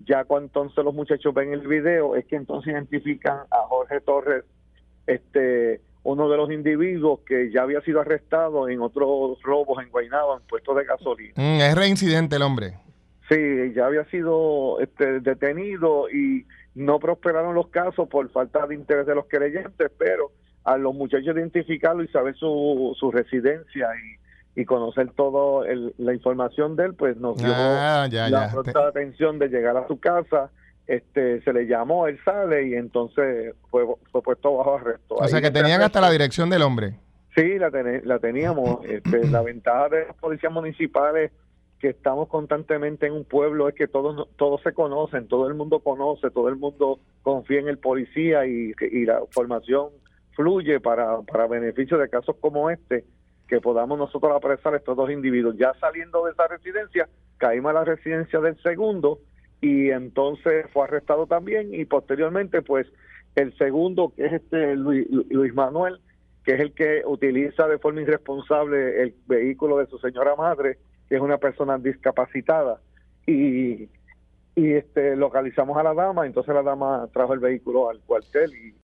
Ya cuando entonces los muchachos ven el video, es que entonces identifican a Jorge Torres, uno de los individuos que ya había sido arrestado en otros robos en Guaynabo, en puestos de gasolina. Es reincidente el hombre. Sí, ya había sido detenido y no prosperaron los casos por falta de interés de los creyentes, pero a los muchachos identificarlo y saber su residencia y conocer toda la información de él, pues nos dio la Ya. pronta atención de llegar a su casa. Se le llamó, él sale y entonces fue puesto bajo arresto. O sea Ahí que en ese tenían hasta la arresto, dirección del hombre. sí, la teníamos. La ventaja de las policías municipales que estamos constantemente en un pueblo es que todos se conocen, todo el mundo conoce, todo el mundo confía en el policía y la información fluye para beneficio de casos como que podamos nosotros apresar a estos dos individuos. Ya saliendo de esa residencia, caímos a la residencia del segundo y entonces fue arrestado también y posteriormente pues el segundo, que es Luis Manuel, que es el que utiliza de forma irresponsable el vehículo de su señora madre, que es una persona discapacitada, y localizamos a la dama. Entonces la dama trajo el vehículo al cuartel